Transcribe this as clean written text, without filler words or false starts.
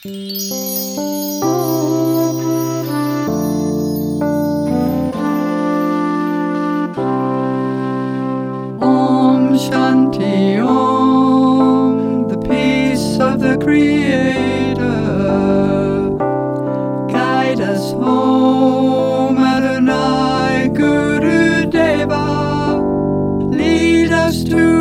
Om Shanti Om, the peace of the Creator, guide us home, Adonai Guru Deva, lead us to